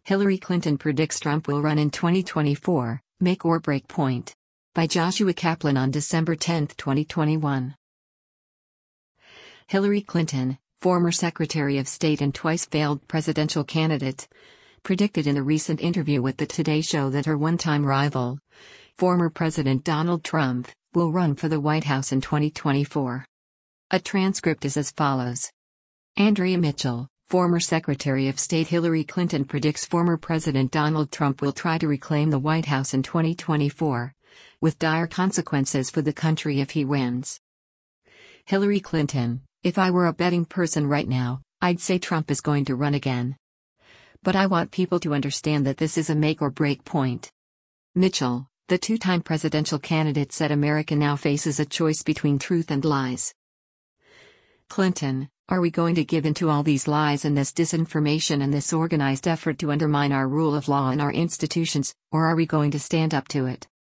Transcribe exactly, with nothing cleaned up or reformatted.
Hillary Clinton predicts Trump will run in twenty twenty-four, make or break point. By Joshua Kaplan on December tenth, twenty twenty-one. Hillary Clinton, former Secretary of State and twice failed presidential candidate, predicted in a recent interview with the Today Show that her one-time rival, former President Donald Trump, will run for the White House in twenty twenty-four. A transcript is as follows. Andrea Mitchell, former Secretary of State Hillary Clinton predicts former President Donald Trump will try to reclaim the White House in twenty twenty-four, with dire consequences for the country if he wins. Hillary Clinton, if I were a betting person right now, I'd say Trump is going to run again. But I want people to understand that this is a make or break point. Mitchell, the two-time presidential candidate, said America now faces a choice between truth and lies. Clinton, are we going to give in to all these lies and this disinformation and this organized effort to undermine our rule of law and our institutions, or are we going to stand up to it?